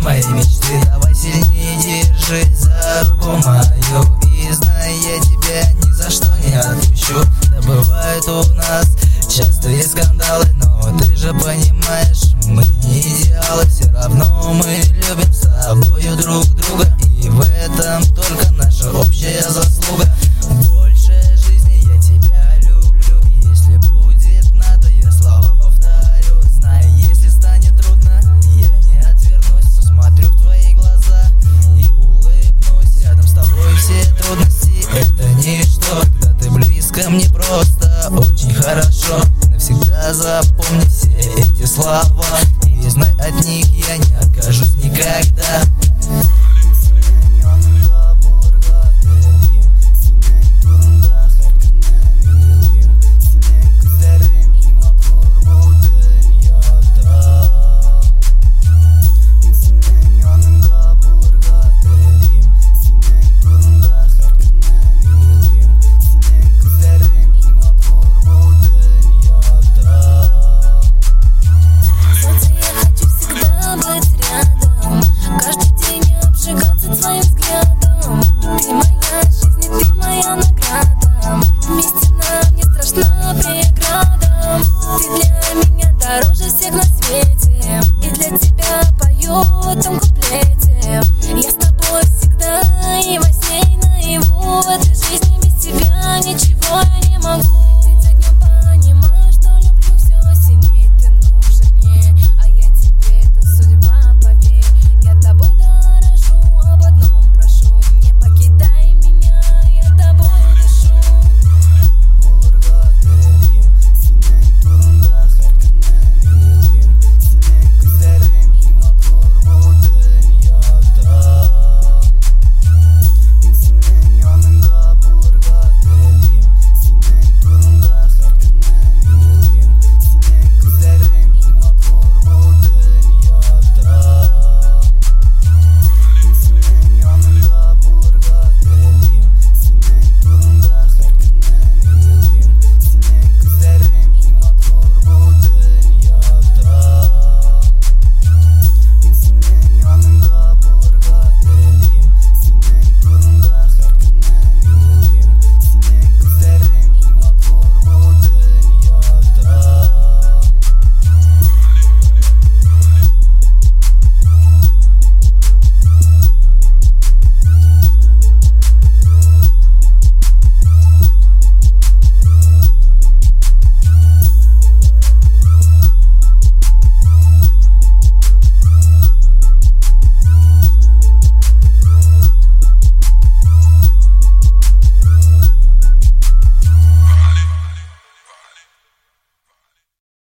моей мечты. Давай сильнее держись за руку мою, и знай, я тебя ни за что не отпущу. Да бывают у нас частые скандалы, но ты же понимаешь, мы не идеалы. Все равно мы любим с собою друг друга, и в этом только наша общая заслуга. Больше жизни я тебя люблю, и если будет надо, я слова повторю. Знай, если станет трудно, я не отвернусь. Посмотрю в твои глаза и улыбнусь. Рядом с тобой все трудности — это ничто. Когда ты близко, мне просто очень хорошо. Навсегда запомни все эти слова, и знай, от них я не откажусь никогда. Дороже всех на свете, и для тебя пою в этом куплете.